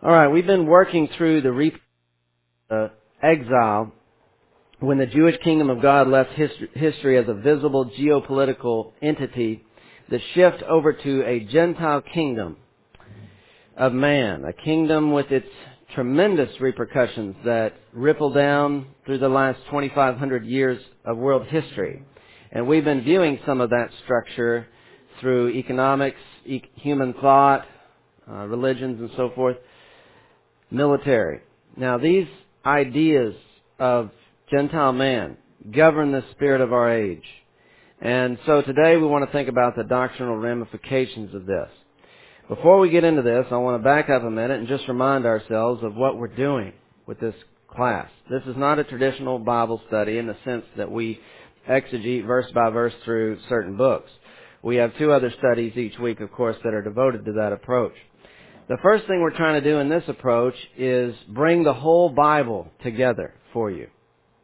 All right, we've been working through the exile when the Jewish kingdom of God left history as a visible geopolitical entity, the shift over to a Gentile kingdom of man, a kingdom with its tremendous repercussions that ripple down through the last 2,500 years of world history. And we've been viewing some of that structure through economics, human thought, religions and so forth, military. Now these ideas of Gentile man govern the spirit of our age. And so today we want to think about the doctrinal ramifications of this. Before we get into this, I want to back up a minute and just remind ourselves of what we're doing with this class. This is not a traditional Bible study in the sense that we exegete verse by verse through certain books. We have two other studies each week, of course, that are devoted to that approach. The first thing we're trying to do in this approach is bring the whole Bible together for you.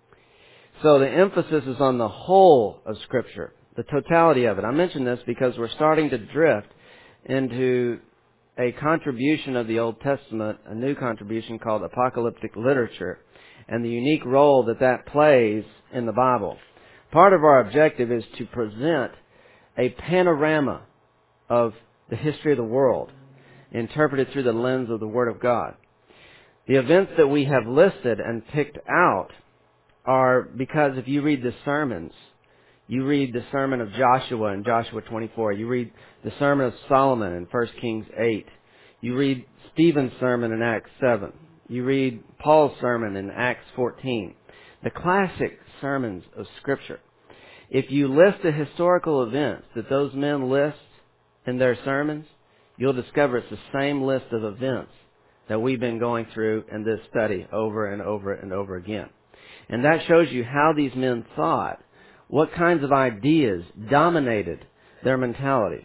So the emphasis is on the whole of Scripture, the totality of it. I mention this because we're starting to drift into a contribution of the Old Testament, a new contribution called apocalyptic literature, and the unique role that that plays in the Bible. Part of our objective is to present a panorama of the history of the world, interpreted through the lens of the Word of God. The events that we have listed and picked out are because if you read the sermons, you read the sermon of Joshua in Joshua 24. You read the sermon of Solomon in 1 Kings 8. You read Stephen's sermon in Acts 7. You read Paul's sermon in Acts 14. The classic sermons of Scripture. If you list the historical events that those men list in their sermons, you'll discover it's the same list of events that we've been going through in this study over and over and over again. And that shows you how these men thought, what kinds of ideas dominated their mentality.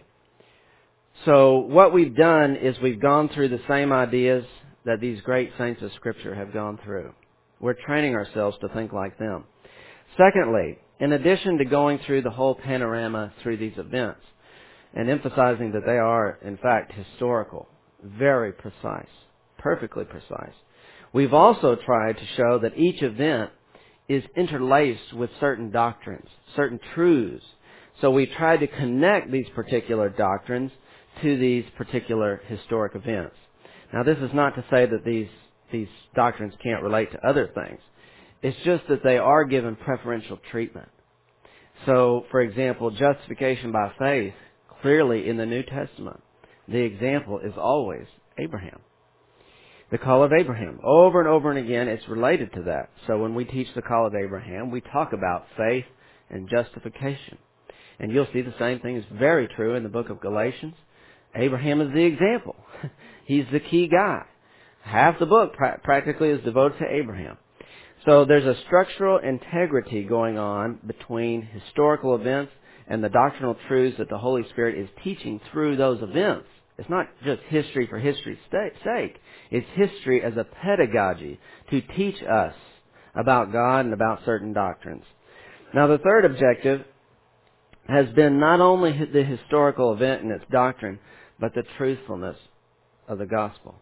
So what we've done is we've gone through the same ideas that these great saints of Scripture have gone through. We're training ourselves to think like them. Secondly, in addition to going through the whole panorama through these events and emphasizing that they are, in fact, historical, very precise, perfectly precise, we've also tried to show that each event is interlaced with certain doctrines, certain truths. So we try to connect these particular doctrines to these particular historic events. Now this is not to say that these doctrines can't relate to other things. It's just that they are given preferential treatment. So, for example, justification by faith, clearly in the New Testament, the example is always Abraham. The call of Abraham. Over and over and again, it's related to that. So when we teach the call of Abraham, we talk about faith and justification. And you'll see the same thing is very true in the book of Galatians. Abraham is the example. He's the key guy. Half the book practically is devoted to Abraham. So there's a structural integrity going on between historical events and the doctrinal truths that the Holy Spirit is teaching through those events. It's not just history for history's sake. It's history as a pedagogy to teach us about God and about certain doctrines. Now the third objective has been not only the historical event and its doctrine, but the truthfulness of the gospel.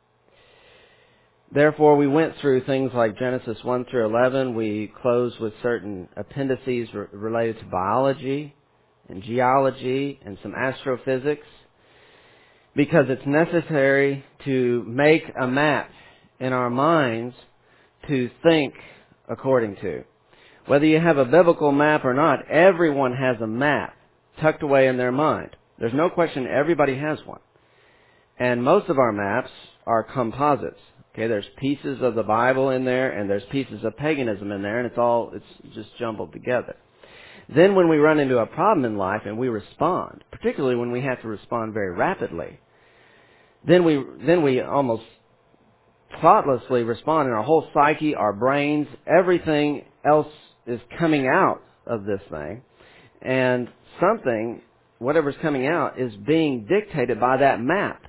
Therefore, we went through things like Genesis 1 through 11. We closed with certain appendices related to biology and geology and some astrophysics, because it's necessary to make a map in our minds to think according to. Whether you have a biblical map or not, everyone has a map tucked away in their mind. There's no question everybody has one. And most of our maps are composites. Okay, there's pieces of the Bible in there, and there's pieces of paganism in there, and it's just jumbled together. Then when we run into a problem in life and we respond, particularly when we have to respond very rapidly, then we almost thoughtlessly respond, and our whole psyche, our brains, everything else is coming out of this thing, and whatever's coming out, is being dictated by that map.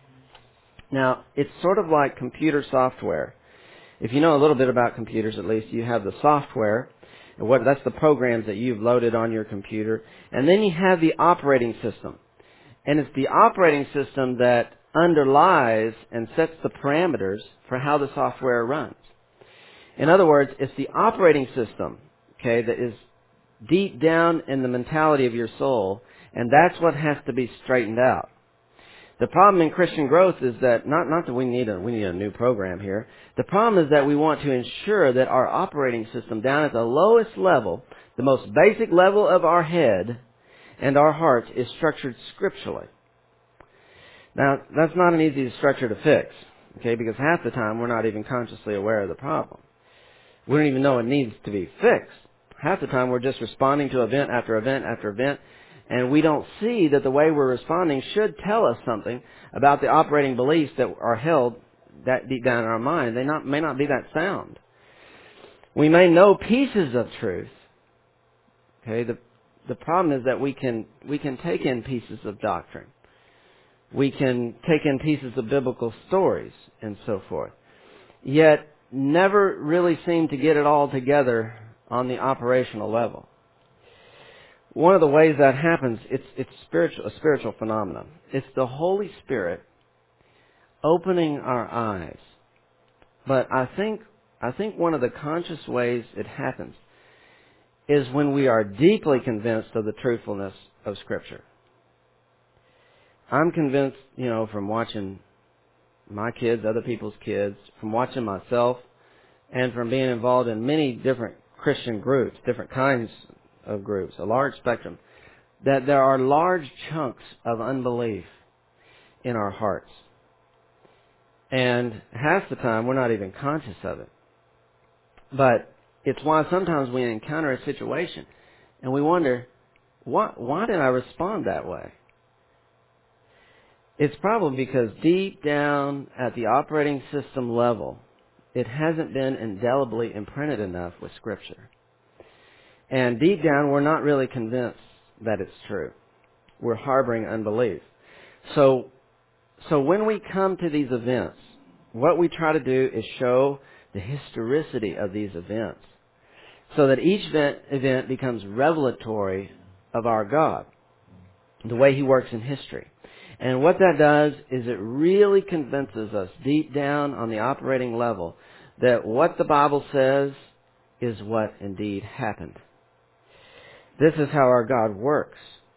Now, it's sort of like computer software. If you know a little bit about computers, at least, you have the software, and that's the programs that you've loaded on your computer, and then you have the operating system. And it's the operating system that underlies and sets the parameters for how the software runs. In other words, it's the operating system, okay, that is deep down in the mentality of your soul, and that's what has to be straightened out. The problem in Christian growth is that, not that we need a new program here. The problem is that we want to ensure that our operating system down at the lowest level, the most basic level of our head and our hearts, is structured scripturally. Now, that's not an easy structure to fix, okay, because half the time we're not even consciously aware of the problem. We don't even know it needs to be fixed. Half the time we're just responding to event after event after event, and we don't see that the way we're responding should tell us something about the operating beliefs that are held that deep down in our mind. They may not be that sound. We may know pieces of truth. Okay, the problem is that we can take in pieces of doctrine. We can take in pieces of biblical stories and so forth. Yet never really seem to get it all together on the operational level. One of the ways that happens, it's a spiritual phenomenon. It's the Holy Spirit opening our eyes. But I think one of the conscious ways it happens is when we are deeply convinced of the truthfulness of Scripture. I'm convinced, from watching my kids, other people's kids, from watching myself, and from being involved in many different Christian groups, different kinds of groups, a large spectrum, that there are large chunks of unbelief in our hearts. And half the time we're not even conscious of it. But it's why sometimes we encounter a situation and we wonder, why did I respond that way? It's probably because deep down at the operating system level, it hasn't been indelibly imprinted enough with Scripture. And deep down, we're not really convinced that it's true. We're harboring unbelief. So when we come to these events, what we try to do is show the historicity of these events so that each event becomes revelatory of our God, the way He works in history. And what that does is it really convinces us deep down on the operating level that what the Bible says is what indeed happened. This is how our God works.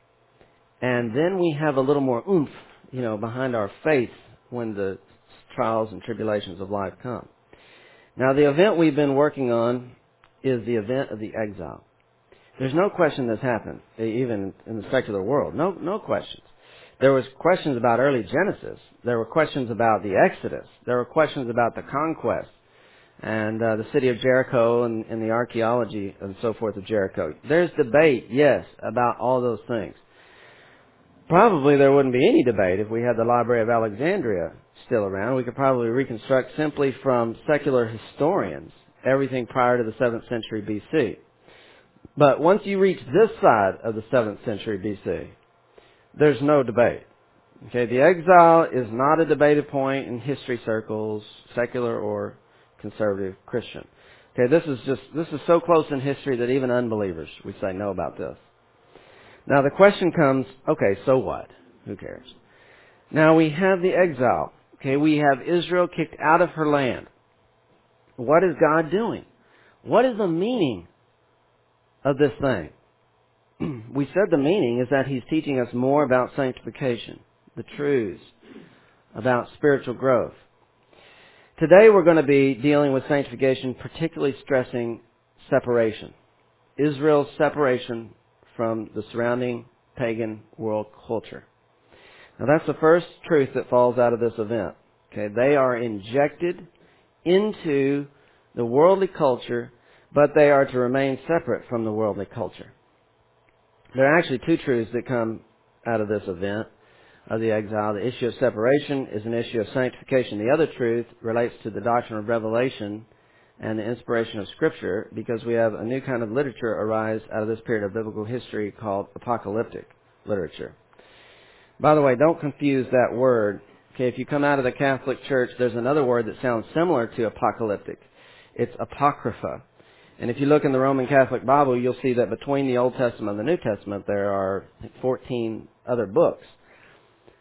And then we have a little more oomph, behind our faith when the trials and tribulations of life come. Now, the event we've been working on is the event of the exile. There's no question this happened, even in the secular world. No questions. There was questions about early Genesis. There were questions about the Exodus. There were questions about the conquest and the city of Jericho and the archaeology and so forth of Jericho. There's debate, yes, about all those things. Probably there wouldn't be any debate if we had the Library of Alexandria still around. We could probably reconstruct simply from secular historians everything prior to the 7th century BC. But once you reach this side of the 7th century BC, there's no debate. Okay, the exile is not a debated point in history circles, secular or conservative Christian. Okay, this is so close in history that even unbelievers, we say, know about this. Now the question comes, okay, so what? Who cares? Now we have the exile. Okay, we have Israel kicked out of her land. What is God doing? What is the meaning of this thing? We said the meaning is that He's teaching us more about sanctification, the truths about spiritual growth. Today we're going to be dealing with sanctification, particularly stressing separation. Israel's separation from the surrounding pagan world culture. Now that's the first truth that falls out of this event. Okay, they are injected into the worldly culture, but they are to remain separate from the worldly culture. There are actually two truths that come out of this event of the exile. The issue of separation is an issue of sanctification. The other truth relates to the doctrine of revelation and the inspiration of Scripture, because we have a new kind of literature arise out of this period of biblical history called apocalyptic literature. By the way, don't confuse that word. Okay, if you come out of the Catholic Church, there's another word that sounds similar to apocalyptic. It's apocrypha. And if you look in the Roman Catholic Bible, you'll see that between the Old Testament and the New Testament, there are 14 other books.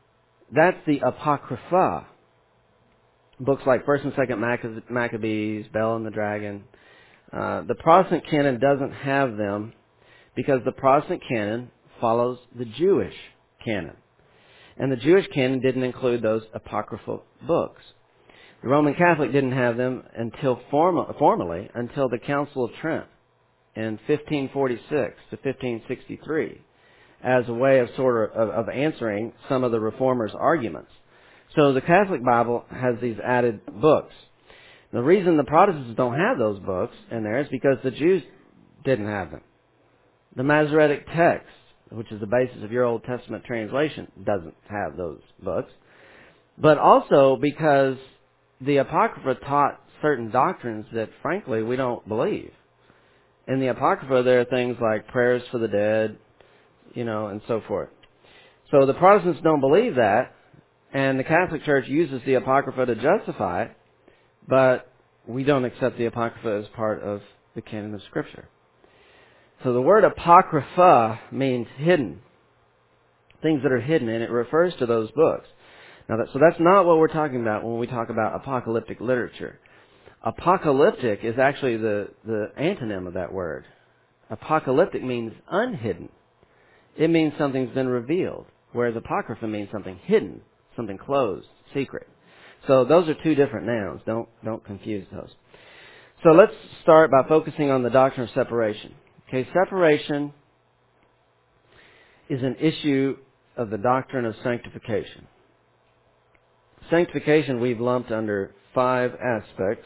That's the Apocrypha. Books like 1st and 2nd Maccabees, Bel and the Dragon. The Protestant canon doesn't have them because the Protestant canon follows the Jewish canon. And the Jewish canon didn't include those apocryphal books. The Roman Catholic didn't have them until formally until the Council of Trent in 1546 to 1563 as a way of answering some of the Reformers' arguments. So the Catholic Bible has these added books. The reason the Protestants don't have those books in there is because the Jews didn't have them. The Masoretic text, which is the basis of your Old Testament translation, doesn't have those books. But also because the Apocrypha taught certain doctrines that, frankly, we don't believe. In the Apocrypha, there are things like prayers for the dead, and so forth. So the Protestants don't believe that, and the Catholic Church uses the Apocrypha to justify it, but we don't accept the Apocrypha as part of the canon of Scripture. So the word Apocrypha means hidden. Things that are hidden, and it refers to those books. Now, so that's not what we're talking about when we talk about apocalyptic literature. Apocalyptic is actually the antonym of that word. Apocalyptic means unhidden. It means something's been revealed, whereas Apocrypha means something hidden, something closed, secret. So those are two different nouns. Don't confuse those. So let's start by focusing on the doctrine of separation. Okay, separation is an issue of the doctrine of sanctification. Sanctification we've lumped under 5 aspects.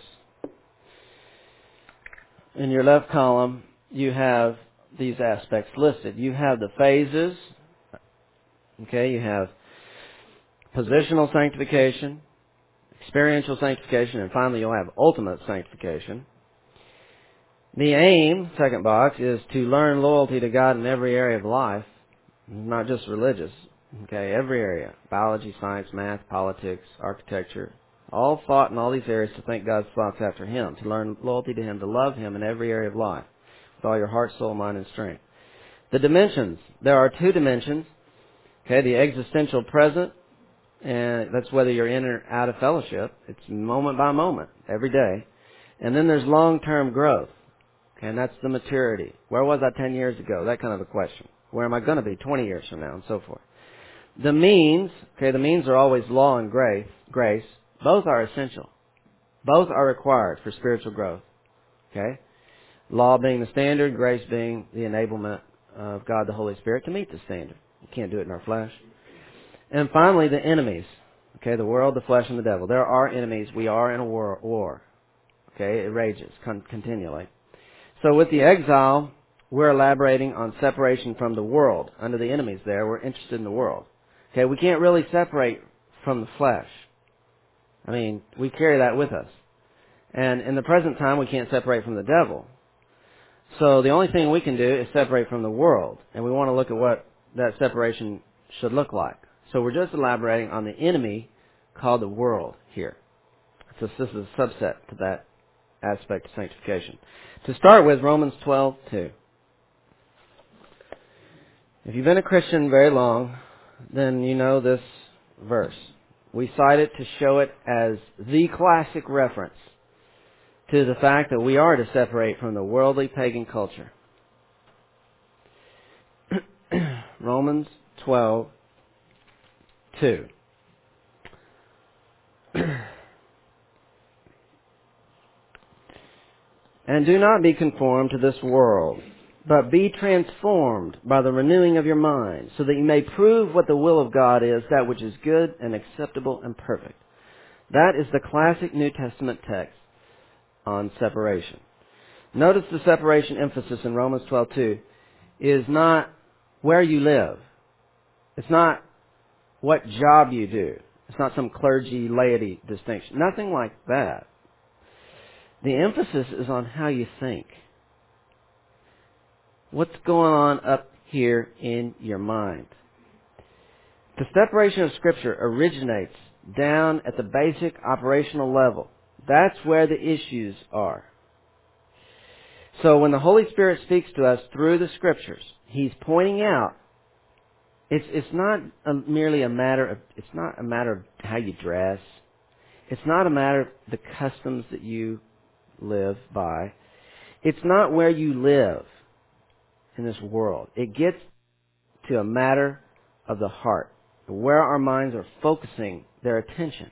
In your left column, you have these aspects listed. You have the phases. Okay, you have positional sanctification, experiential sanctification, and finally you'll have ultimate sanctification. The aim, second box, is to learn loyalty to God in every area of life, not just religious. Okay, every area. Biology, science, math, politics, architecture. All thought in all these areas to think God's thoughts after Him, to learn loyalty to Him, to love Him in every area of life, with all your heart, soul, mind, and strength. The dimensions. There are 2 dimensions. Okay, the existential present, and that's whether you're in or out of fellowship. It's moment by moment, every day. And then there's long-term growth. Okay, and that's the maturity. Where was I 10 years ago? That kind of a question. Where am I going to be 20 years from now, and so forth. The means, okay, the means are always law and grace. Both are essential. Both are required for spiritual growth. Okay? Law being the standard, grace being the enablement of God the Holy Spirit to meet the standard. You can't do it in our flesh. And finally, the enemies. Okay, the world, the flesh, and the devil. There are enemies. We are in a war. Okay, it rages continually. So with the exile, we're elaborating on separation from the world. Under the enemies there, we're interested in the world. Okay, we can't really separate from the flesh. I mean, we carry that with us. And in the present time, we can't separate from the devil. So the only thing we can do is separate from the world. And we want to look at what that separation should look like. So we're just elaborating on the enemy called the world here. So this is a subset to that aspect of sanctification. To start with, Romans 12:2. If you've been a Christian very long, then you know this verse. We cite it to show it as the classic reference to the fact that we are to separate from the worldly pagan culture. Romans 12:2. And do not be conformed to this world, but be transformed by the renewing of your mind, so that you may prove what the will of God is, that which is good and acceptable and perfect. That is the classic New Testament text on separation. Notice the separation emphasis in Romans 12:2 is not where you live. It's not what job you do. It's not some clergy laity distinction. Nothing like that. The emphasis is on how you think. What's going on up here in your mind? The separation of Scripture originates down at the basic operational level. That's where the issues are. So when the Holy Spirit speaks to us through the Scriptures, He's pointing out It's not merely a matter of, it's not a matter of how you dress. It's not a matter of the customs that you live by. It's not where you live in this world. It gets to a matter of the heart, where our minds are focusing their attention.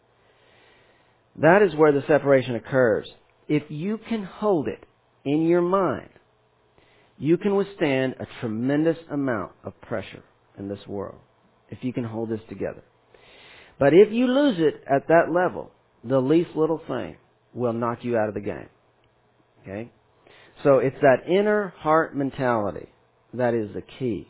That is where the separation occurs. If you can hold it in your mind, you can withstand a tremendous amount of pressure in this world, if you can hold this together. But if you lose it at that level, the least little thing will knock you out of the game. Okay? So it's that inner heart mentality that is the key.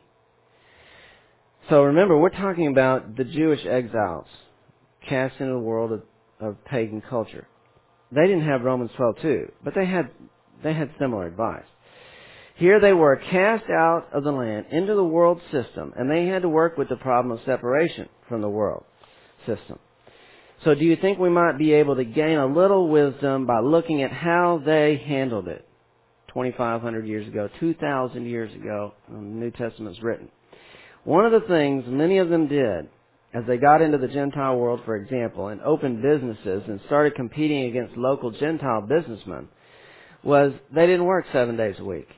So remember, we're talking about the Jewish exiles cast into the world of pagan culture. They didn't have Romans 12:2, but they had similar advice. Here they were cast out of the land into the world system, and they had to work with the problem of separation from the world system. So do you think we might be able to gain a little wisdom by looking at how they handled it 2,500 years ago, 2,000 years ago, when the New Testament's written? One of the things many of them did as they got into the Gentile world, for example, and opened businesses and started competing against local Gentile businessmen, was they didn't work 7 days a week.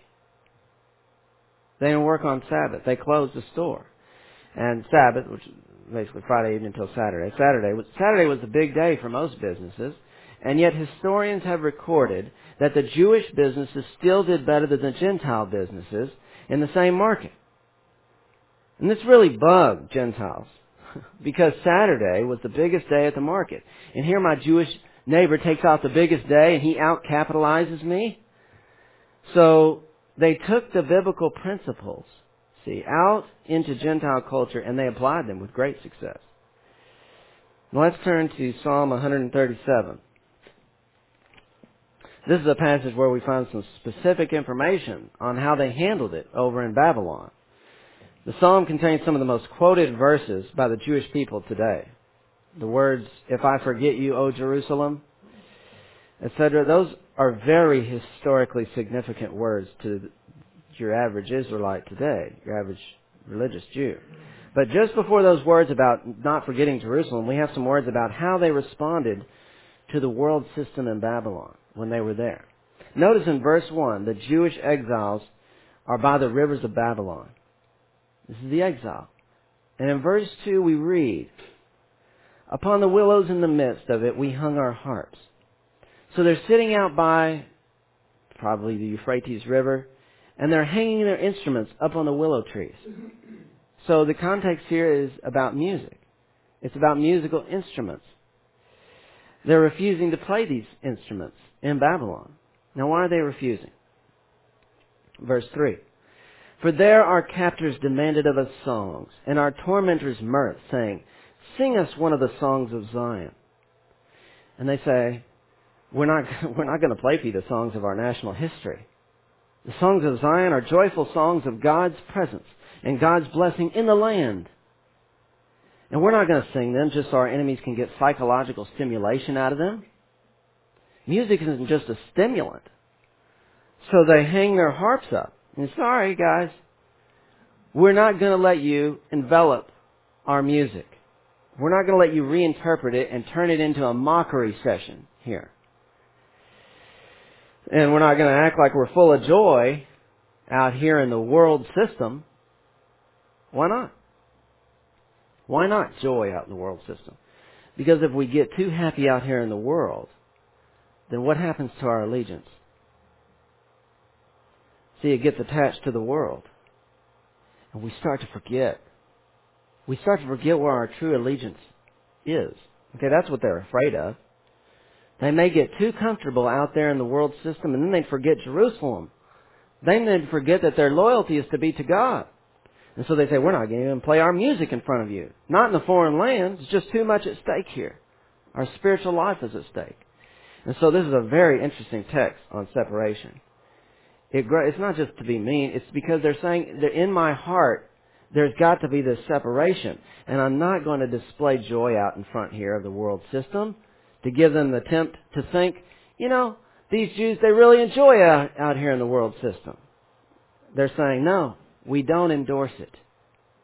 They didn't work on Sabbath. They closed the store. And Sabbath, which is basically Friday evening until Saturday. Saturday was the big day for most businesses. And yet historians have recorded that the Jewish businesses still did better than the Gentile businesses in the same market. And this really bugged Gentiles because Saturday was the biggest day at the market. And here my Jewish neighbor takes out the biggest day and he out-capitalizes me. So they took the biblical principles, out into Gentile culture, and they applied them with great success. Now let's turn to Psalm 137. This is a passage where we find some specific information on how they handled it over in Babylon. The psalm contains some of the most quoted verses by the Jewish people today. The words, "If I forget you, O Jerusalem," etc., those are very historically significant words to your average Israelite today, your average religious Jew. But just before those words about not forgetting Jerusalem, we have some words about how they responded to the world system in Babylon when they were there. Notice in verse 1, the Jewish exiles are by the rivers of Babylon. This is the exile. And in verse 2 we read, "Upon the willows in the midst of it we hung our harps." So they're sitting out by probably the Euphrates River, and they're hanging their instruments up on the willow trees. So the context here is about music. It's about musical instruments. They're refusing to play these instruments in Babylon. Now why are they refusing? Verse 3. "For there our captors demanded of us songs, and our tormentors mirth, saying, 'Sing us one of the songs of Zion.'" And they say, we're not going to play for you the songs of our national history. The songs of Zion are joyful songs of God's presence and God's blessing in the land. And we're not going to sing them just so our enemies can get psychological stimulation out of them. Music isn't just a stimulant. So they hang their harps up. And sorry, guys, we're not going to let you envelop our music. We're not going to let you reinterpret it and turn it into a mockery session here. And we're not going to act like we're full of joy out here in the world system. Why not? Why not joy out in the world system? Because if we get too happy out here in the world, then what happens to our allegiance? See, it gets attached to the world. And we start to forget. We start to forget where our true allegiance is. Okay, that's what they're afraid of. They may get too comfortable out there in the world system, and then they forget Jerusalem. They may forget that their loyalty is to be to God. And so they say, we're not going to even play our music in front of you. Not in the foreign land. It's just too much at stake here. Our spiritual life is at stake. And so this is a very interesting text on separation. It's not just to be mean. It's because they're saying that in my heart, there's got to be this separation. And I'm not going to display joy out in front here of the world system to give them the tempt to think, these Jews, they really enjoy out here in the world system. They're saying, no, we don't endorse it.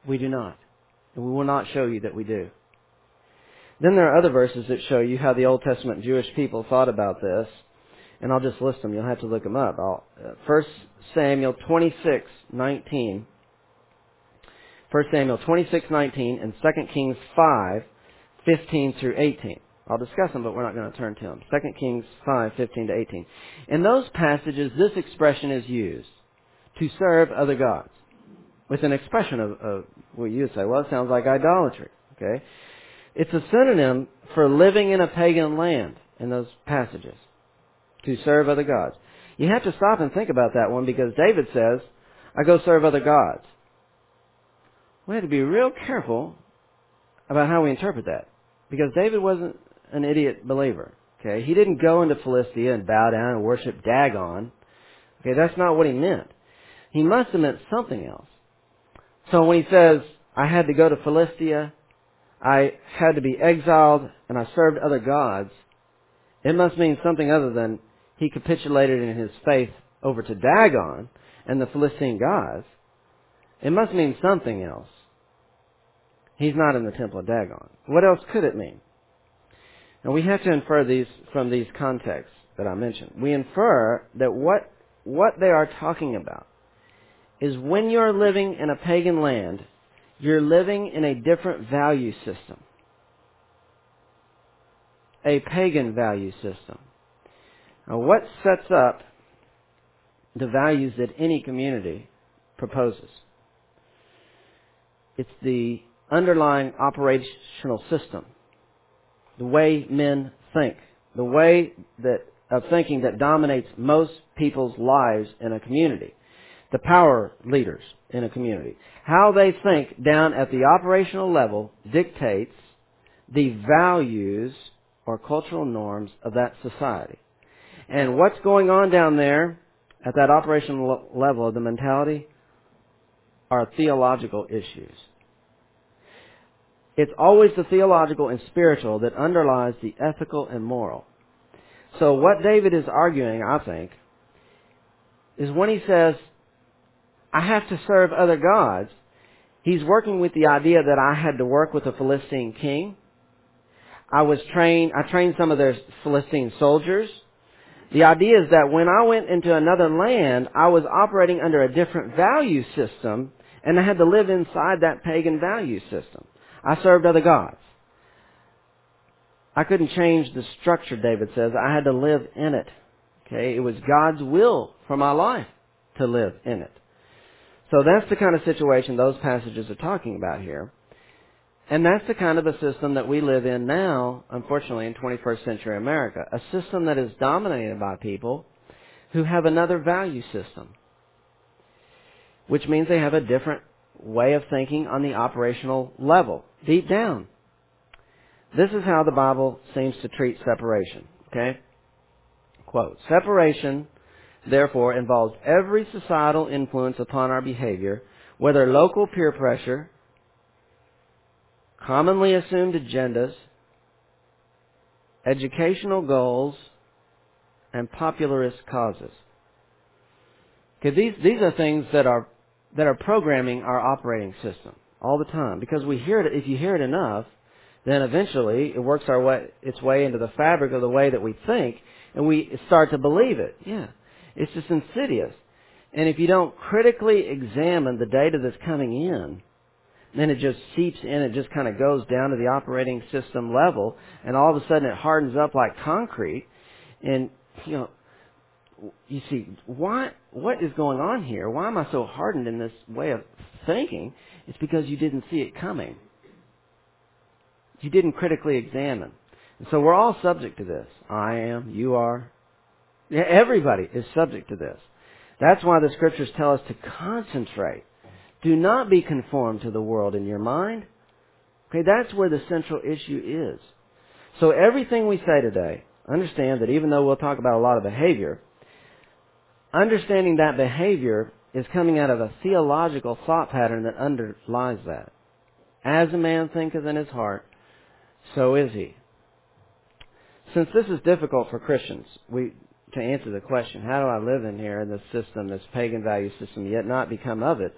We do not. And we will not show you that we do. Then there are other verses that show you how the Old Testament Jewish people thought about this. And I'll just list them. You'll have to look them up. 1 Samuel 26:19. 1 Samuel 26:19 and 2 Kings 5:15 through 18. I'll discuss them, but we're not going to turn to them. 2 Kings 5:15 to 18. In those passages, this expression is used, to serve other gods, with an expression of what you would say, well, it sounds like idolatry. Okay? It's a synonym for living in a pagan land in those passages, to serve other gods. You have to stop and think about that one, because David says, I go serve other gods. We have to be real careful about how we interpret that, because David wasn't an idiot believer. Okay, he didn't go into Philistia and bow down and worship Dagon. Okay, that's not what he meant. He must have meant something else. So when he says, I had to go to Philistia, I had to be exiled, and I served other gods, it must mean something other than he capitulated in his faith over to Dagon and the Philistine gods. It must mean something else. He's not in the temple of Dagon. What else could it mean? And we have to infer these from these contexts that I mentioned. We infer that what they are talking about is when you're living in a pagan land, you're living in a different value system. A pagan value system. Now, what sets up the values that any community proposes? It's the underlying operational system, the way men think, the way of thinking that dominates most people's lives in a community, the power leaders in a community. How they think down at the operational level dictates the values or cultural norms of that society. And what's going on down there at that operational level of the mentality are theological issues. It's always the theological and spiritual that underlies the ethical and moral. So what David is arguing, I think, is when he says, I have to serve other gods, he's working with the idea that I had to work with a Philistine king. I trained some of their Philistine soldiers. The idea is that when I went into another land, I was operating under a different value system, and I had to live inside that pagan value system. I served other gods. I couldn't change the structure, David says. I had to live in it. Okay? It was God's will for my life to live in it. So that's the kind of situation those passages are talking about here. And that's the kind of a system that we live in now, unfortunately, in 21st century America. A system that is dominated by people who have another value system, which means they have a different way of thinking on the operational level, deep down. This is how the Bible seems to treat separation. Okay? Quote, separation, therefore, involves every societal influence upon our behavior, whether local peer pressure, commonly assumed agendas, educational goals, and popularist causes. Okay, these are things that are programming our operating system all the time, because we hear it. If you hear it enough, then eventually it works its way into the fabric of the way that we think, and we start to believe it. Yeah, it's just insidious. And if you don't critically examine the data that's coming in, then it just seeps in, it just kind of goes down to the operating system level, and all of a sudden it hardens up like concrete. And, you see, what is going on here? Why am I so hardened in this way of thinking? It's because you didn't see it coming. You didn't critically examine. And so we're all subject to this. I am, you are. Everybody is subject to this. That's why the Scriptures tell us to concentrate. Do not be conformed to the world in your mind. Okay, that's where the central issue is. So everything we say today, understand that even though we'll talk about a lot of behavior, understanding that behavior is coming out of a theological thought pattern that underlies that. As a man thinketh in his heart, so is he. Since this is difficult for Christians, to answer the question, how do I live in here in this system, this pagan value system, yet not become of it?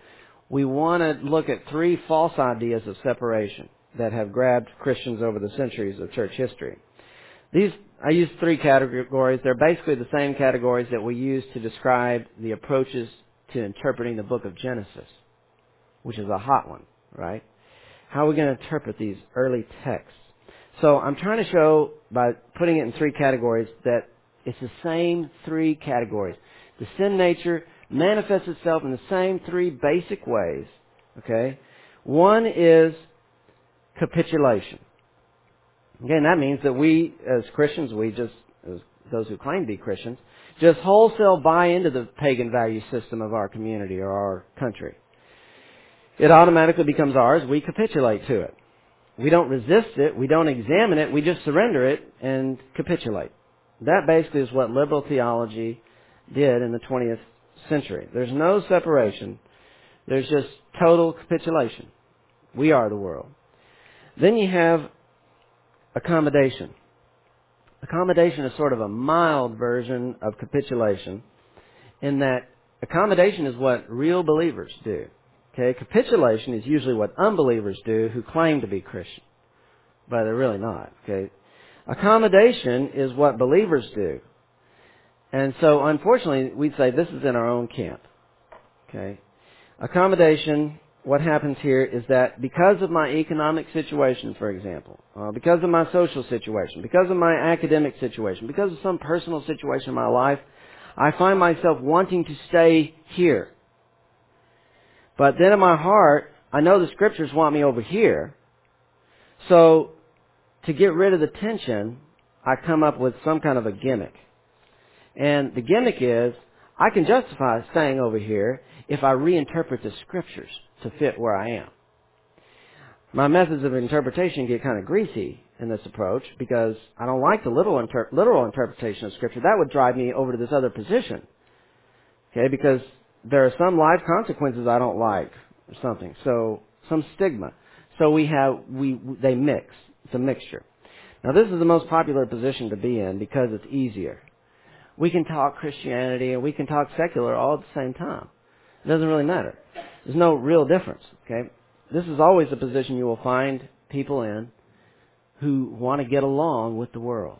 we want to look at three false ideas of separation that have grabbed Christians over the centuries of church history. I use three categories. They're basically the same categories that we use to describe the approaches to interpreting the book of Genesis, which is a hot one, right? How are we going to interpret these early texts? So I'm trying to show, by putting it in three categories, that it's the same three categories. The sin nature manifests itself in the same three basic ways, okay? One is capitulation. Again, that means that we, as Christians, as those who claim to be Christians, just wholesale buy into the pagan value system of our community or our country. It automatically becomes ours. We capitulate to it. We don't resist it. We don't examine it. We just surrender it and capitulate. That basically is what liberal theology did in the 20th century. There's no separation. There's just total capitulation. We are the world. Then you have accommodation. Accommodation is sort of a mild version of capitulation in that accommodation is what real believers do. Okay, capitulation is usually what unbelievers do who claim to be Christian, but they're really not. Okay, accommodation is what believers do. And so, unfortunately, we'd say this is in our own camp. Okay, accommodation, what happens here is that because of my economic situation, for example, because of my social situation, because of my academic situation, because of some personal situation in my life, I find myself wanting to stay here. But then in my heart, I know the Scriptures want me over here. So, to get rid of the tension, I come up with some kind of a gimmick. And the gimmick is, I can justify staying over here if I reinterpret the Scriptures to fit where I am. My methods of interpretation get kind of greasy in this approach because I don't like the literal interpretation of Scripture. That would drive me over to this other position. Okay, because there are some life consequences I don't like or something. So, some stigma. So they mix. It's a mixture. Now this is the most popular position to be in because it's easier. We can talk Christianity and we can talk secular all at the same time. It doesn't really matter. There's no real difference, okay? This is always a position you will find people in who want to get along with the world.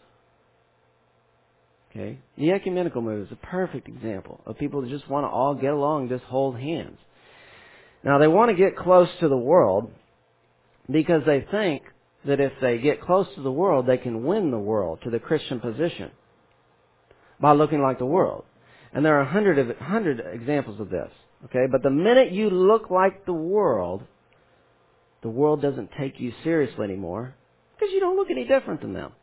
Okay? The ecumenical movement is a perfect example of people that just want to all get along, just hold hands. Now, they want to get close to the world because they think that if they get close to the world, they can win the world to the Christian position by looking like the world. And there are 100 examples of this. Okay? But the minute you look like the world doesn't take you seriously anymore because you don't look any different than them.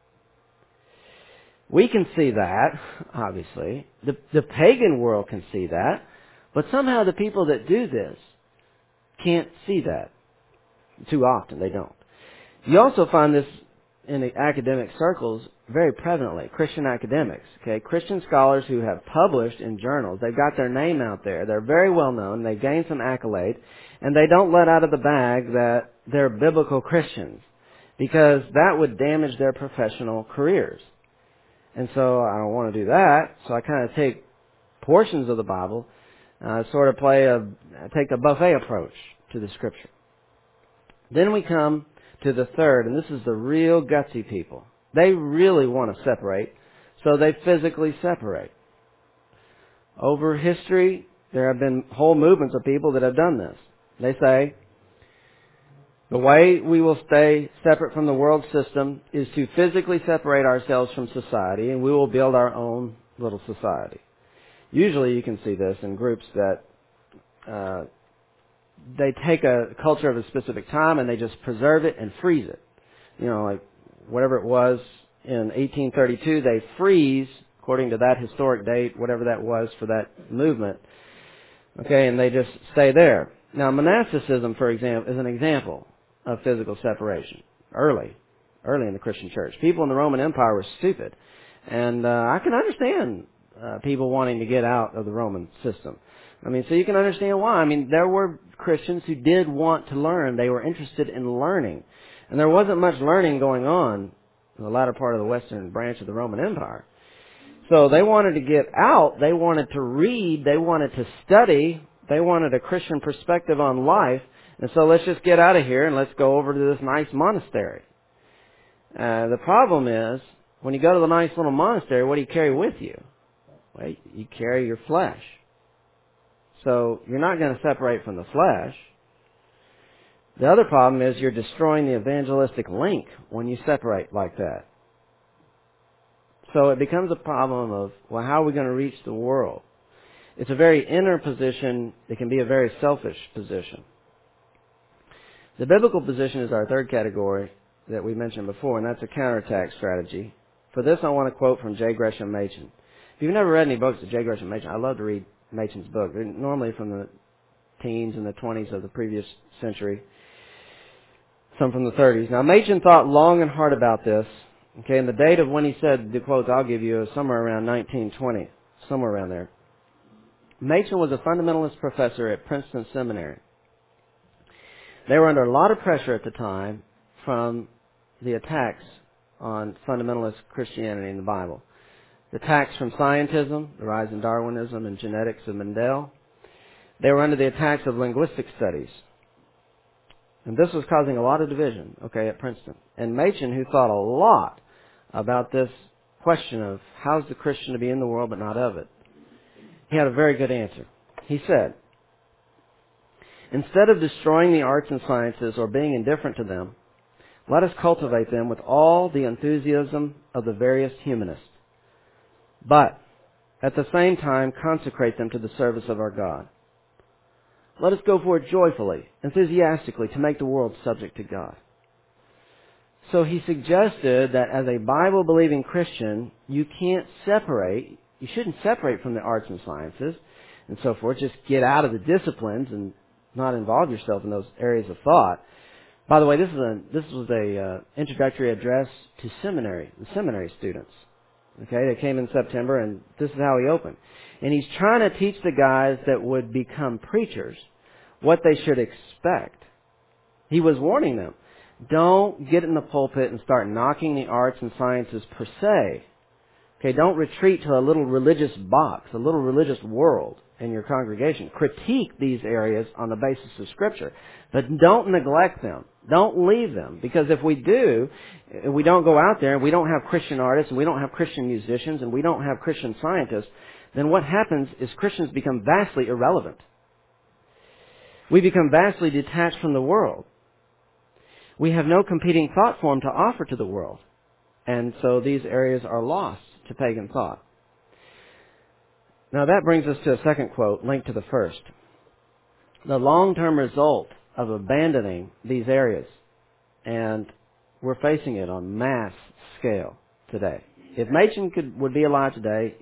We can see that, obviously. The pagan world can see that. But somehow the people that do this can't see that. Too often, they don't. You also find this in the academic circles very prevalently. Christian academics, okay? Christian scholars who have published in journals. They've got their name out there. They're very well known. They've gained some accolade. And they don't let out of the bag that they're biblical Christians because that would damage their professional careers. And so I don't want to do that. So I kind of take portions of the Bible, sort of take the buffet approach to the Scripture. Then we come to the third, and this is the real gutsy people. They really want to separate, so they physically separate. Over history, there have been whole movements of people that have done this. They say, the way we will stay separate from the world system is to physically separate ourselves from society, and we will build our own little society. Usually you can see this in groups that they take a culture of a specific time and they just preserve it and freeze it. You know, like whatever it was in 1832, they freeze, according to that historic date, whatever that was for that movement. Okay, and they just stay there. Now, monasticism, for example, is an example of physical separation. Early in the Christian church. People in the Roman Empire were stupid. And I can understand people wanting to get out of the Roman system. I mean, so you can understand why. I mean, there were Christians who did want to learn. They were interested in learning. And there wasn't much learning going on in the latter part of the western branch of the Roman Empire. So they wanted to get out. They wanted to read. They wanted to study. They wanted a Christian perspective on life, and so let's just get out of here and let's go over to this nice monastery. The problem is, when you go to the nice little monastery, what do you carry with you? Well, you carry your flesh. So you're not going to separate from the flesh. The other problem is you're destroying the evangelistic link when you separate like that. So it becomes a problem of, well, how are we going to reach the world? It's a very inner position. It can be a very selfish position. The biblical position is our third category that we mentioned before, and that's a counterattack strategy. For this, I want to quote from J. Gresham Machen. If you've never read any books of J. Gresham Machen, I love to read Machen's book. They're normally from the teens and the 20s of the previous century, some from the 30s. Now, Machen thought long and hard about this. Okay, and the date of when he said the quotes I'll give you is somewhere around 1920, somewhere around there. Machen was a fundamentalist professor at Princeton Seminary. They were under a lot of pressure at the time from the attacks on fundamentalist Christianity in the Bible. The attacks from scientism, the rise in Darwinism and genetics of Mendel. They were under the attacks of linguistic studies. And this was causing a lot of division, okay, at Princeton. And Machen, who thought a lot about this question of how's the Christian to be in the world but not of it, he had a very good answer. He said, instead of destroying the arts and sciences or being indifferent to them, let us cultivate them with all the enthusiasm of the various humanists, but at the same time consecrate them to the service of our God. Let us go forward joyfully, enthusiastically, to make the world subject to God. So he suggested that as a Bible-believing Christian, you can't separate, you shouldn't separate from the arts and sciences and so forth, just get out of the disciplines and not involve yourself in those areas of thought. By the way, this was a introductory address to the seminary students. Okay, they came in September, and this is how he opened. And he's trying to teach the guys that would become preachers what they should expect. He was warning them, don't get in the pulpit and start knocking the arts and sciences per se. Okay, don't retreat to a little religious box, a little religious world in your congregation. Critique these areas on the basis of Scripture, but don't neglect them. Don't leave them, because if we do, we don't go out there and we don't have Christian artists and we don't have Christian musicians and we don't have Christian scientists, then what happens is Christians become vastly irrelevant. We become vastly detached from the world. We have no competing thought form to offer to the world. And so these areas are lost to pagan thought. Now that brings us to a second quote linked to the first. The long-term result of abandoning these areas, and we're facing it on mass scale today. If Machen would be alive today,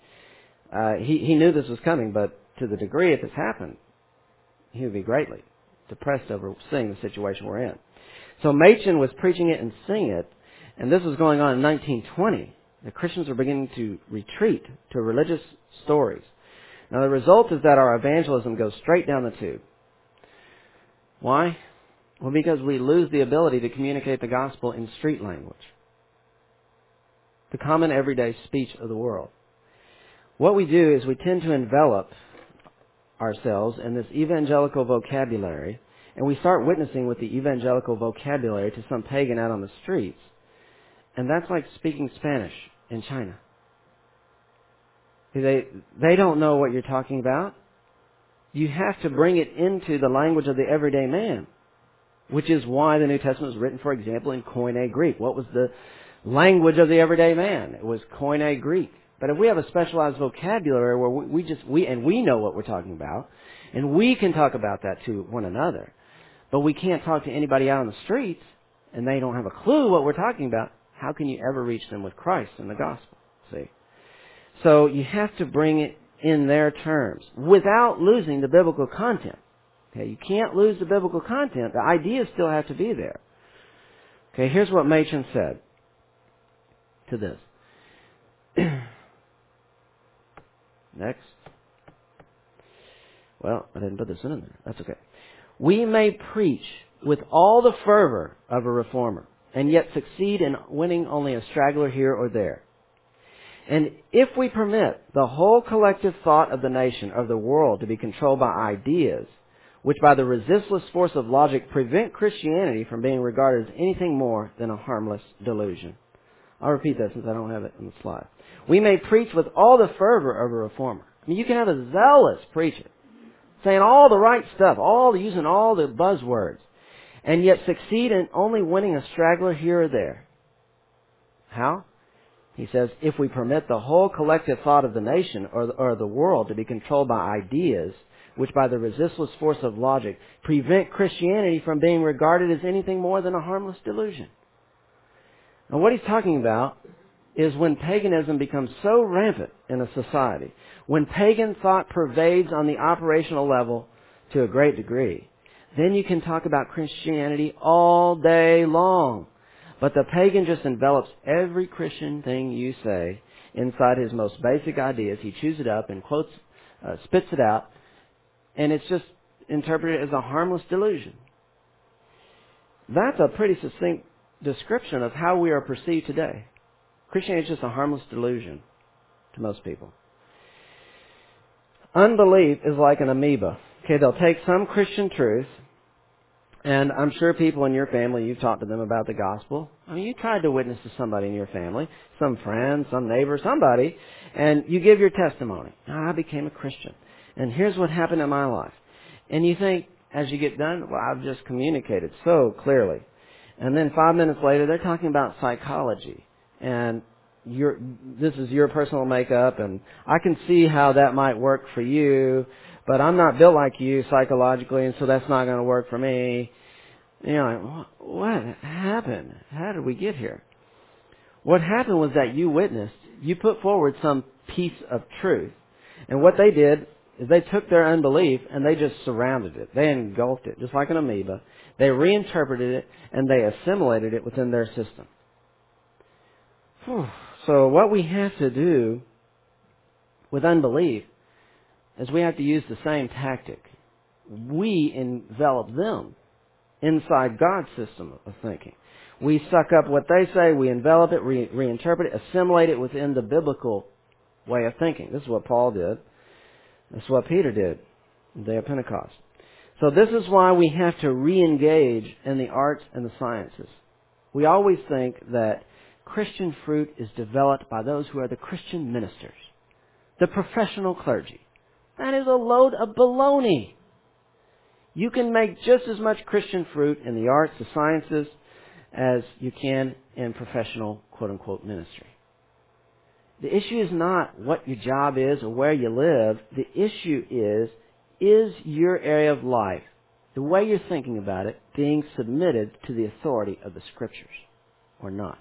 he knew this was coming, but to the degree if this happened, he would be greatly depressed over seeing the situation we're in. So Machen was preaching it and seeing it, and this was going on in 1920. The Christians were beginning to retreat to religious stories. Now the result is that our evangelism goes straight down the tube. Why? Well, because we lose the ability to communicate the gospel in street language, the common everyday speech of the world. What we do is we tend to envelop ourselves in this evangelical vocabulary, and we start witnessing with the evangelical vocabulary to some pagan out on the streets. And that's like speaking Spanish in China. They don't know what you're talking about. You have to bring it into the language of the everyday man, which is why the New Testament was written, for example, in Koine Greek. What was the language of the everyday man? It was Koine Greek. But if we have a specialized vocabulary where we know what we're talking about, and we can talk about that to one another, but we can't talk to anybody out on the streets, and they don't have a clue what we're talking about, how can you ever reach them with Christ and the gospel? See? So you have to bring it in their terms without losing the biblical content. Okay, you can't lose the biblical content. The ideas still have to be there. Okay, here's what Machen said to this. Next. Well, I didn't put this in there. That's okay. We may preach with all the fervor of a reformer and yet succeed in winning only a straggler here or there. And if we permit the whole collective thought of the nation, of the world, to be controlled by ideas, which by the resistless force of logic prevent Christianity from being regarded as anything more than a harmless delusion. I'll repeat that since I don't have it on the slide. We may preach with all the fervor of a reformer. I mean, you can have a zealous preacher saying all the right stuff, using all the buzzwords, and yet succeed in only winning a straggler here or there. How? He says, if we permit the whole collective thought of the nation or the world to be controlled by ideas, which by the resistless force of logic prevent Christianity from being regarded as anything more than a harmless delusion. Now what he's talking about is when paganism becomes so rampant in a society, when pagan thought pervades on the operational level to a great degree, then you can talk about Christianity all day long. But the pagan just envelops every Christian thing you say inside his most basic ideas. He chews it up and spits it out, and it's just interpreted as a harmless delusion. That's a pretty succinct description of how we are perceived today. Christianity is just a harmless delusion to most people. Unbelief is like an amoeba. Okay, they'll take some Christian truth, and I'm sure people in your family, you've talked to them about the gospel. I mean, you tried to witness to somebody in your family, some friend, some neighbor, somebody, and you give your testimony. I became a Christian, and here's what happened in my life. And you think, as you get done, well, I've just communicated so clearly. And then 5 minutes later, they're talking about psychology, and this is your personal makeup, and I can see how that might work for you, but I'm not built like you psychologically, and so that's not going to work for me. You know, what happened? How did we get here? What happened was that you witnessed, you put forward some piece of truth, and what they did is they took their unbelief and they just surrounded it. They engulfed it, just like an amoeba. They reinterpreted it, and they assimilated it within their system. So what we have to do with unbelief is we have to use the same tactic. We envelop them inside God's system of thinking. We suck up what they say, we envelop it, reinterpret it, assimilate it within the biblical way of thinking. This is what Paul did. This is what Peter did on the day of Pentecost. So this is why we have to re-engage in the arts and the sciences. We always think that Christian fruit is developed by those who are the Christian ministers, the professional clergy. That is a load of baloney. You can make just as much Christian fruit in the arts, the sciences, as you can in professional, quote-unquote, ministry. The issue is not what your job is or where you live. The issue is your area of life, the way you're thinking about it, being submitted to the authority of the Scriptures or not?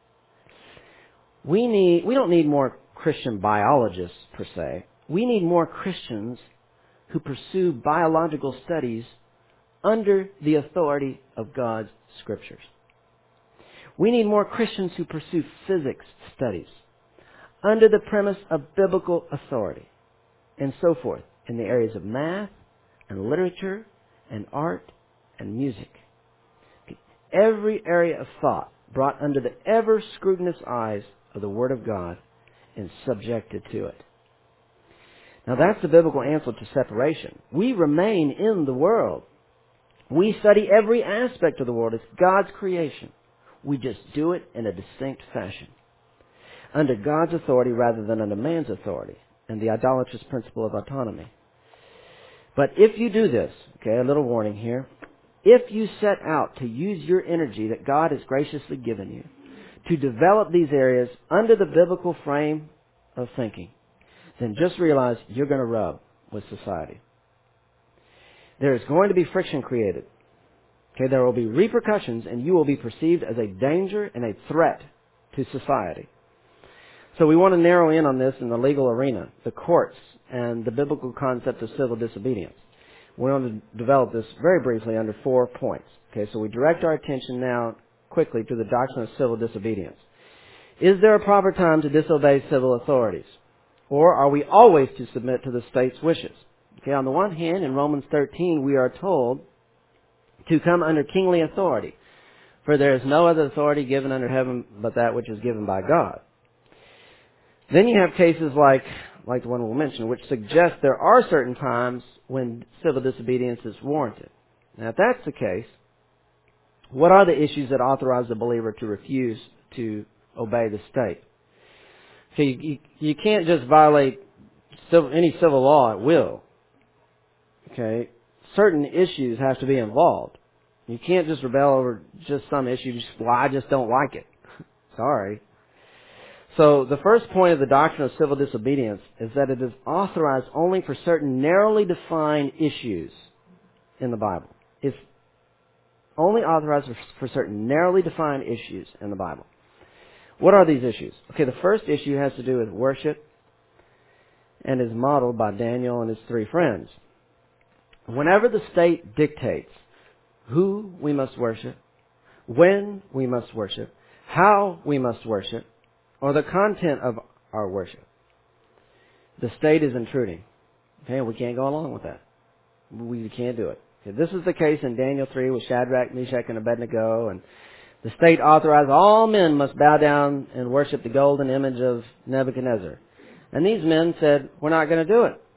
We don't need more Christian biologists, per se. We need more Christians who pursue biological studies under the authority of God's Scriptures. We need more Christians who pursue physics studies under the premise of biblical authority, and so forth, in the areas of math and literature and art and music. Every area of thought brought under the ever scrutinous eyes of the Word of God and subjected to it. Now that's the biblical answer to separation. We remain in the world. We study every aspect of the world. It's God's creation. We just do it in a distinct fashion, under God's authority rather than under man's authority, and the idolatrous principle of autonomy. But if you do this, okay, a little warning here, if you set out to use your energy that God has graciously given you to develop these areas under the biblical frame of thinking, then just realize you're going to rub with society. There is going to be friction created. Okay, there will be repercussions, and you will be perceived as a danger and a threat to society. So we want to narrow in on this in the legal arena, the courts, and the biblical concept of civil disobedience. We want to develop this very briefly under 4 points. Okay, so we direct our attention now quickly to the doctrine of civil disobedience. Is there a proper time to disobey civil authorities? Or are we always to submit to the state's wishes? Okay, on the one hand, in Romans 13, we are told to come under kingly authority, for there is no other authority given under heaven but that which is given by God. Then you have cases like the one we'll mention, which suggest there are certain times when civil disobedience is warranted. Now, if that's the case, what are the issues that authorize the believer to refuse to obey the state? Okay, you can't just violate any civil law at will. Okay, certain issues have to be involved. You can't just rebel over just some issue. Well, I just don't like it. Sorry. So the first point of the doctrine of civil disobedience is that it is authorized only for certain narrowly defined issues in the Bible. It's only authorized for certain narrowly defined issues in the Bible. What are these issues? Okay, the first issue has to do with worship and is modeled by Daniel and his three friends. Whenever the state dictates who we must worship, when we must worship, how we must worship, or the content of our worship, the state is intruding. Okay, we can't go along with that. We can't do it. Okay, this is the case in Daniel 3 with Shadrach, Meshach, and Abednego, and the state authorized all men must bow down and worship the golden image of Nebuchadnezzar. And these men said, we're not going to do it.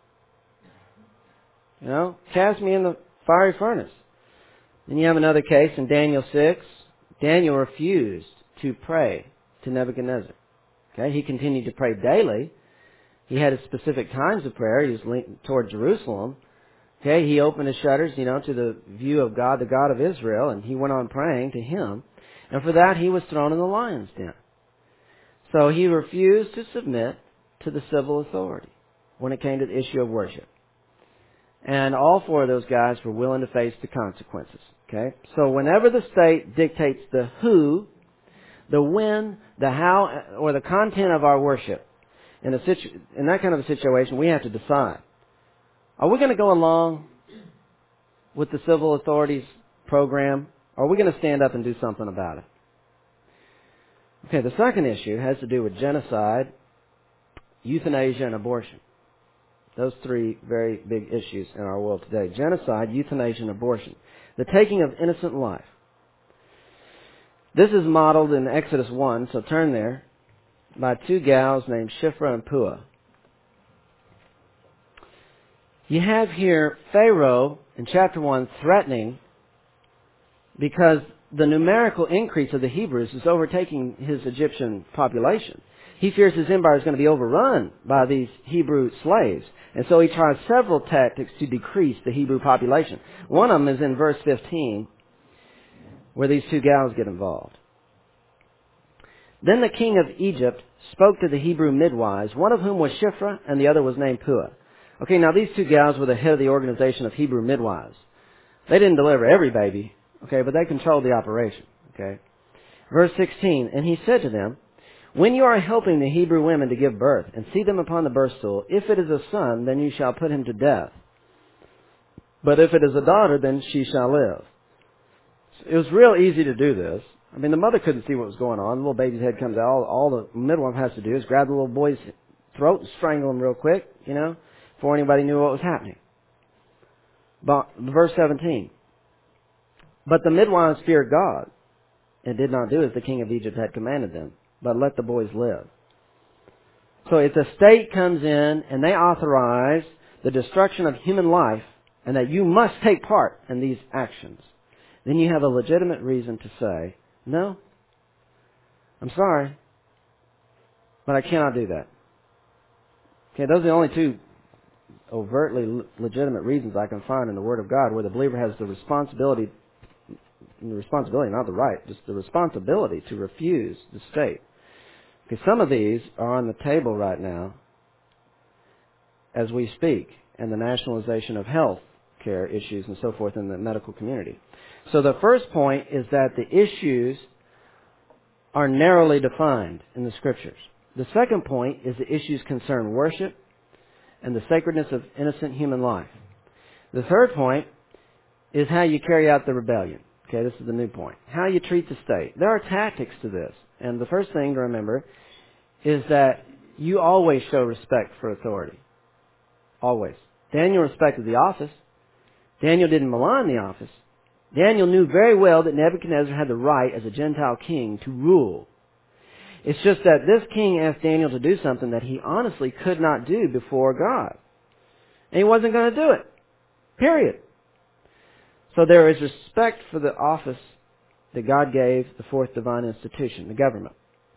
Cast me in the fiery furnace. Then you have another case in Daniel 6. Daniel refused to pray to Nebuchadnezzar. Okay, he continued to pray daily. He had his specific times of prayer. He was linked toward Jerusalem. Okay, he opened his shutters, to the view of God, the God of Israel, and he went on praying to him. And for that, he was thrown in the lion's den. So he refused to submit to the civil authority when it came to the issue of worship. And all four of those guys were willing to face the consequences. Okay, so whenever the state dictates the who, the when, the how, or the content of our worship, in that kind of a situation, we have to decide. Are we going to go along with the civil authorities program, or are we going to stand up and do something about it? Okay, the second issue has to do with genocide, euthanasia, and abortion. Those three very big issues in our world today. Genocide, euthanasia, and abortion. The taking of innocent life. This is modeled in Exodus 1, so turn there, by two gals named Shiphrah and Puah. You have here Pharaoh in chapter 1 threatening because the numerical increase of the Hebrews is overtaking his Egyptian population. He fears his empire is going to be overrun by these Hebrew slaves. And so he tries several tactics to decrease the Hebrew population. One of them is in verse 15, where these two gals get involved. Then the king of Egypt spoke to the Hebrew midwives, one of whom was Shiphrah and the other was named Puah. Okay, now these two gals were the head of the organization of Hebrew midwives. They didn't deliver every baby, okay, but they controlled the operation, okay. Verse 16, and he said to them, when you are helping the Hebrew women to give birth and see them upon the birth stool, if it is a son, then you shall put him to death. But if it is a daughter, then she shall live. It was real easy to do this. I mean, the mother couldn't see what was going on. The little baby's head comes out. All the midwife has to do is grab the little boy's throat and strangle him real quick, before anybody knew what was happening. But verse 17. But the midwives feared God and did not do as the king of Egypt had commanded them, but let the boys live. So if the state comes in and they authorize the destruction of human life and that you must take part in these actions, then you have a legitimate reason to say, no, I'm sorry, but I cannot do that. Okay, those are the only two overtly legitimate reasons I can find in the Word of God where the believer has the responsibility, not the right, just the responsibility to refuse the state. Okay, some of these are on the table right now as we speak, and the nationalization of health care issues and so forth in the medical community. So the first point is that the issues are narrowly defined in the Scriptures. The second point is the issues concern worship and the sacredness of innocent human life. The third point is how you carry out the rebellion. Okay, this is the new point. How you treat the state. There are tactics to this. And the first thing to remember is that you always show respect for authority. Always. Daniel respected the office. Daniel didn't malign the office. Daniel knew very well that Nebuchadnezzar had the right as a Gentile king to rule. It's just that this king asked Daniel to do something that he honestly could not do before God. And he wasn't going to do it. Period. So there is respect for the office that God gave the fourth divine institution, the government.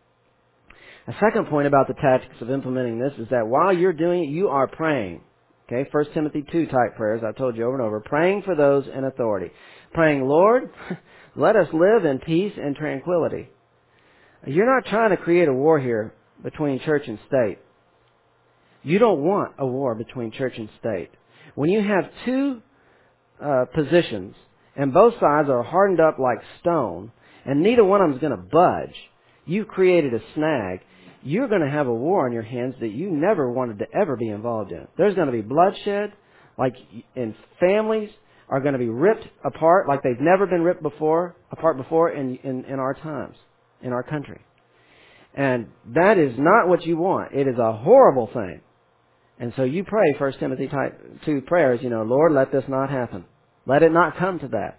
A second point about the tactics of implementing this is that while you're doing it, you are praying. Okay, 1 Timothy 2 type prayers, I've told you over and over. Praying for those in authority. Praying, Lord, let us live in peace and tranquility. You're not trying to create a war here between church and state. You don't want a war between church and state. When you have two positions and both sides are hardened up like stone and neither one of them is going to budge, you've created a snag. You're going to have a war on your hands that you never wanted to ever be involved in. There's going to be bloodshed, and families are going to be ripped apart like they've never been ripped apart before in our times, in our country. And that is not what you want. It is a horrible thing. And so you pray 1 Timothy 2 prayers, Lord, let this not happen. Let it not come to that.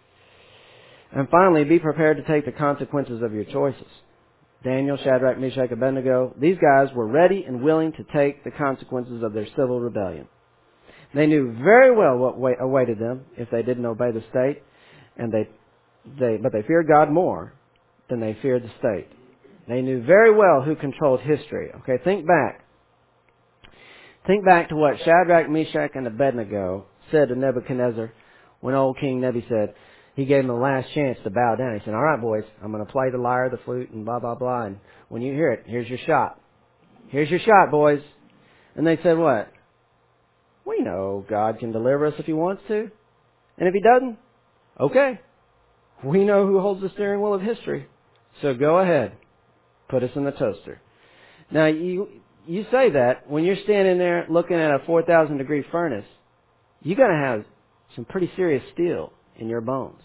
And finally, be prepared to take the consequences of your choices. Daniel, Shadrach, Meshach, Abednego, these guys were ready and willing to take the consequences of their civil rebellion. They knew very well what awaited them if they didn't obey the state, but they feared God more than they feared the state. They knew very well who controlled history. Okay, think back. Think back to what Shadrach, Meshach, and Abednego said to Nebuchadnezzar when old King Nebi said, he gave them the last chance to bow down. He said, all right, boys, I'm going to play the lyre, the flute, and blah, blah, blah. And when you hear it, here's your shot. Here's your shot, boys. And they said what? We know God can deliver us if He wants to. And if He doesn't, okay. We know who holds the steering wheel of history. So go ahead. Put us in the toaster. Now, you say that when you're standing there looking at a 4,000 degree furnace, you're going to have some pretty serious steel in your bones.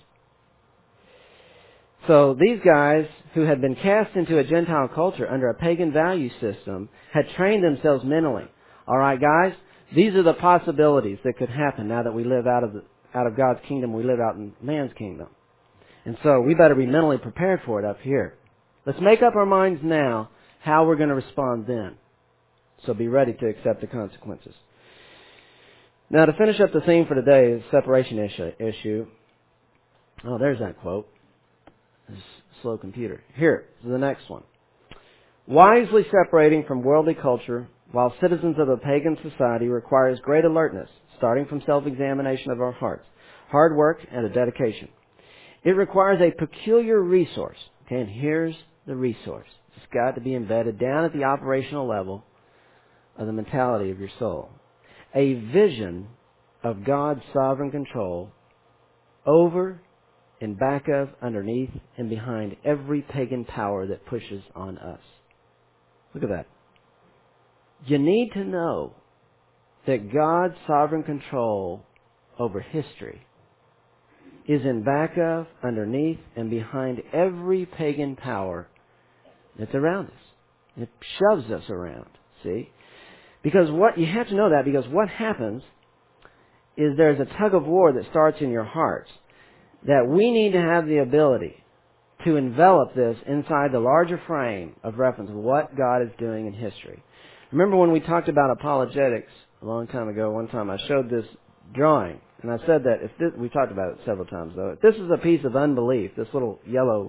So these guys who had been cast into a Gentile culture under a pagan value system had trained themselves mentally. All right, guys, these are the possibilities that could happen now that we live out of God's kingdom, we live out in man's kingdom. And so we better be mentally prepared for it up here. Let's make up our minds now how we're going to respond then. So be ready to accept the consequences. Now, to finish up the theme for today is separation issue. Oh, there's that quote. This slow computer. Here is the next one. Wisely separating from worldly culture while citizens of a pagan society requires great alertness, starting from self-examination of our hearts, hard work, and a dedication. It requires a peculiar resource. Okay, and here's the resource. It's got to be embedded down at the operational level of the mentality of your soul. A vision of God's sovereign control over and back of, underneath, and behind every pagan power that pushes on us. Look at that. You need to know that God's sovereign control over history is in back of, underneath, and behind every pagan power that's around us. It shoves us around, see? Because you have to know that because what happens is there's a tug of war that starts in your hearts that we need to have the ability to envelop this inside the larger frame of reference of what God is doing in history. Remember when we talked about apologetics a long time ago, one time I showed this drawing, and I said that we talked about it several times though, if this is a piece of unbelief, this little yellow,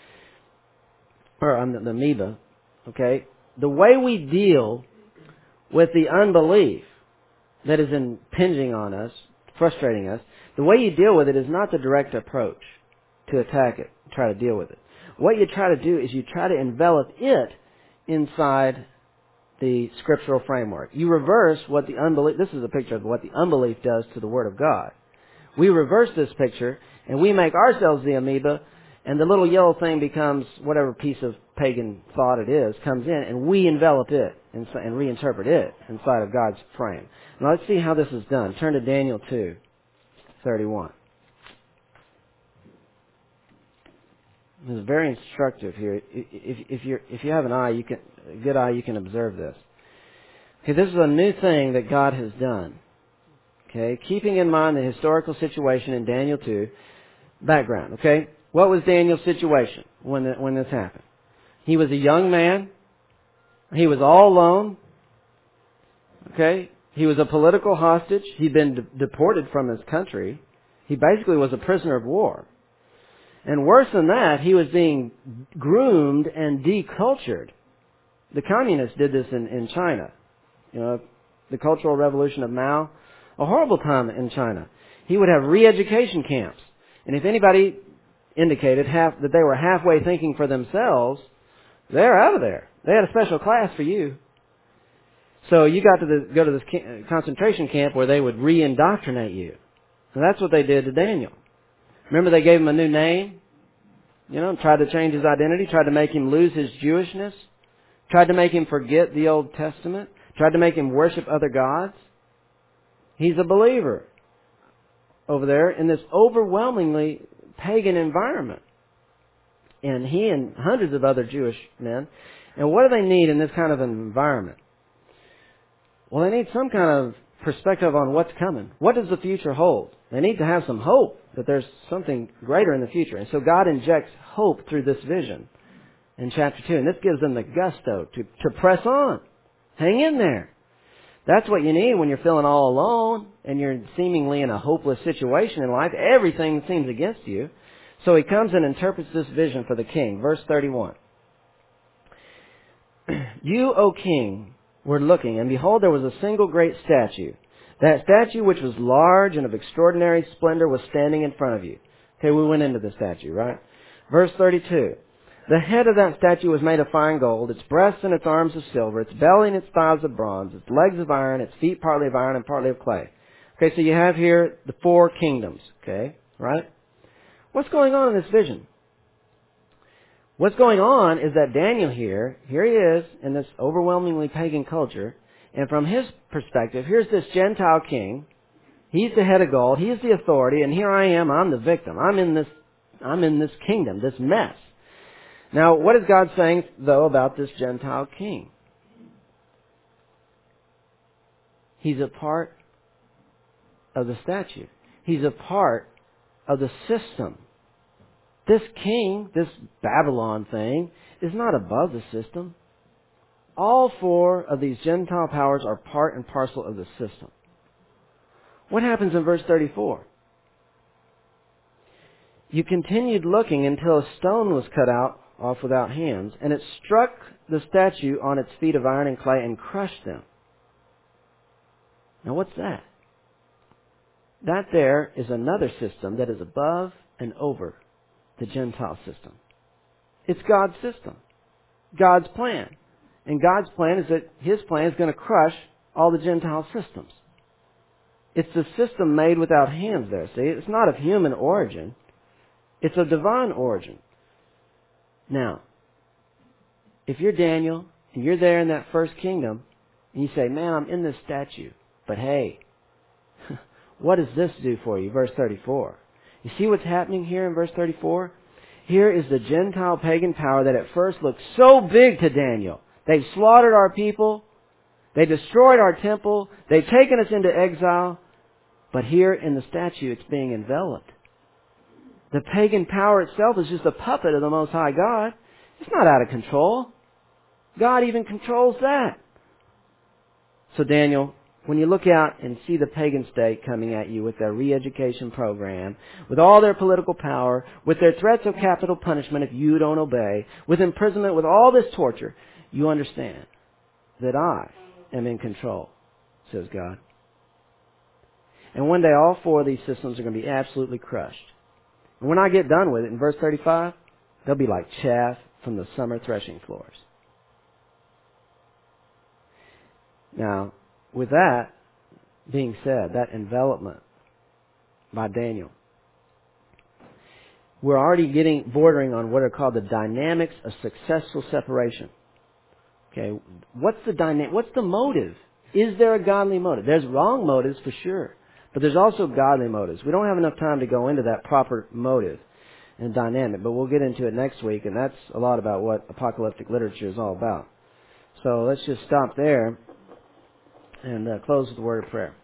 or the amoeba, okay, the way we deal with the unbelief that is impinging on us, frustrating us, the way you deal with it is not the direct approach to attack it, try to deal with it. What you try to do is you try to envelop it inside the scriptural framework. You reverse what the unbelief, this is a picture of what the unbelief does to the Word of God. We reverse this picture and we make ourselves the amoeba, and the little yellow thing becomes whatever piece of pagan thought it is, comes in, and we envelop it and reinterpret it inside of God's frame. Now let's see how this is done. Turn to Daniel 2:31. This is very instructive here. If you have an eye, a good eye, you can observe this. Okay, this is a new thing that God has done. Okay, keeping in mind the historical situation in Daniel 2. Background. Okay, what was Daniel's situation when this happened? He was a young man. He was all alone. Okay? He was a political hostage. He'd been deported from his country. He basically was a prisoner of war. And worse than that, he was being groomed and decultured. The communists did this in China. You know, the Cultural Revolution of Mao. A horrible time in China. He would have re-education camps. And if anybody indicated that they were halfway thinking for themselves, they're out of there. They had a special class for you. So you got to go to this concentration camp where they would re-indoctrinate you. And that's what they did to Daniel. Remember, they gave him a new name, you know, tried to change his identity, tried to make him lose his Jewishness, tried to make him forget the Old Testament, tried to make him worship other gods. He's a believer over there in this overwhelmingly pagan environment. And he and hundreds of other Jewish men. And what do they need in this kind of an environment? Well, they need some kind of perspective on what's coming. What does the future hold? They need to have some hope that there's something greater in the future. And so God injects hope through this vision in chapter 2. And this gives them the gusto to press on. Hang in there. That's what you need when you're feeling all alone and you're seemingly in a hopeless situation in life. Everything seems against you. So he comes and interprets this vision for the king. Verse 31. You, O king, were looking, and behold, there was a single great statue. That statue, which was large and of extraordinary splendor, was standing in front of you. Okay, we went into the statue, right? Verse 32. The head of that statue was made of fine gold, its breasts and its arms of silver, its belly and its thighs of bronze, its legs of iron, its feet partly of iron and partly of clay. Okay, so you have here the 4 kingdoms, okay, right? What's going on in this vision? What's going on is that Daniel here he is in this overwhelmingly pagan culture, and from his perspective, here's this Gentile king. He's the head of gold, he's the authority, and here I am, I'm the victim. I'm in this kingdom, this mess. Now, what is God saying, though, about this Gentile king? He's a part of the statue. He's a part of the system. This king, this Babylon thing, is not above the system. All 4 of these Gentile powers are part and parcel of the system. What happens in verse 34? You continued looking until a stone was cut out off without hands, and it struck the statue on its feet of iron and clay and crushed them. Now what's that? That there is another system that is above and over the Gentile system. It's God's system. God's plan. And God's plan is that His plan is going to crush all the Gentile systems. It's the system made without hands there, see? It's not of human origin. It's of divine origin. Now, if you're Daniel and you're there in that first kingdom and you say, man, I'm in this statue, but hey, what does this do for you? Verse 34. You see what's happening here in verse 34? Here is the Gentile pagan power that at first looked so big to Daniel. They've slaughtered our people. They destroyed our temple. They've taken us into exile. But here in the statue, it's being enveloped. The pagan power itself is just a puppet of the Most High God. It's not out of control. God even controls that. So Daniel, when you look out and see the pagan state coming at you with their re-education program, with all their political power, with their threats of capital punishment if you don't obey, with imprisonment, with all this torture, you understand that I am in control, says God. And one day all 4 of these systems are going to be absolutely crushed. And when I get done with it, in verse 35, they'll be like chaff from the summer threshing floors. Now, with that being said, that envelopment by Daniel, we're already bordering on what are called the dynamics of successful separation. Okay, what's the motive? Is there a godly motive? There's wrong motives for sure, but there's also godly motives. We don't have enough time to go into that proper motive and dynamic, but we'll get into it next week, and that's a lot about what apocalyptic literature is all about. So let's just stop there and close with a word of prayer.